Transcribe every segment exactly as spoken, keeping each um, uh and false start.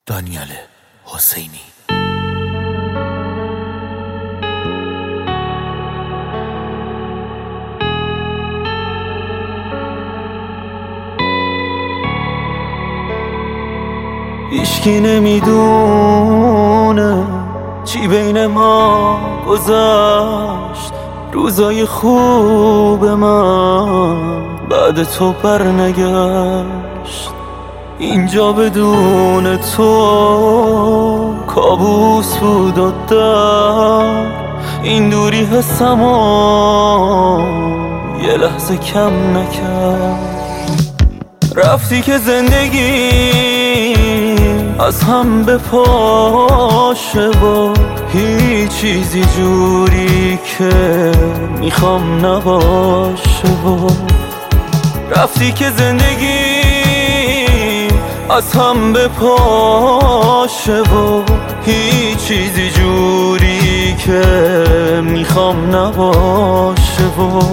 دانیال حسینی. هیچکی نمیدونه چی بین ما گذشت، روزای خوب من بعد تو بر نگشت. اینجا بدون تو کابوس بود و در این دوری حسمو یه لحظه کم نکرد. رفتی که زندگی از هم به پاشه و هیچ چیزی جوری که میخوام نباشه و رفتی که زندگی از هم به پاشه و هیچ چیزی جوری که میخوام نباشه و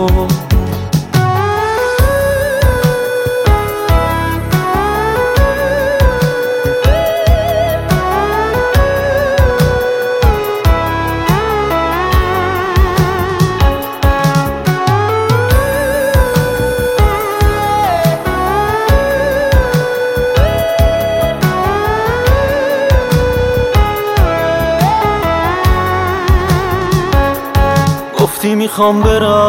گفتی میخوام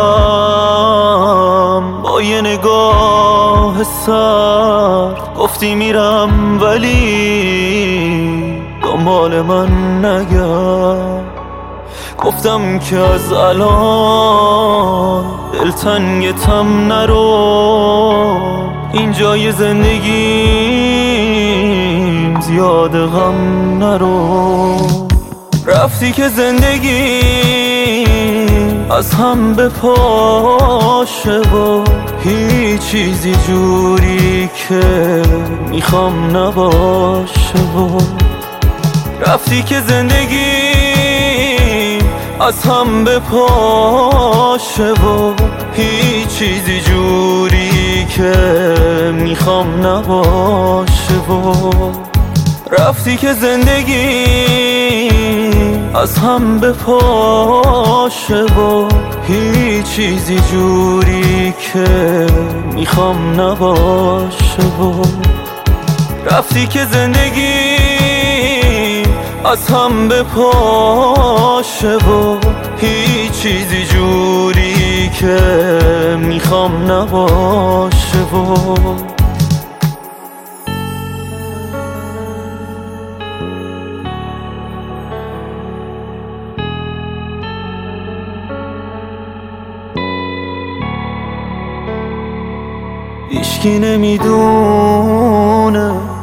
برم با یه نگاه سرد، گفتی میرم ولی دنبال من نگرد. گفتم که از الان دلتنگتم نرو، اینجای زندگیم زیاد غم نرو. رفتی که زندگی از هم به پاشه و هیچ چیزی جوری که میخوام نباشه و رفتی که زندگی از هم به پاشه و هیچ چیزی جوری که میخوام نباشه و رفتی که زندگی از هم به پاشه و هیچ چیزی جوری که میخوام نباشه و رفتی که زندگی از هم به پاشه و هیچ چیزی جوری که میخوام نباشه و هیچکی نمیدونه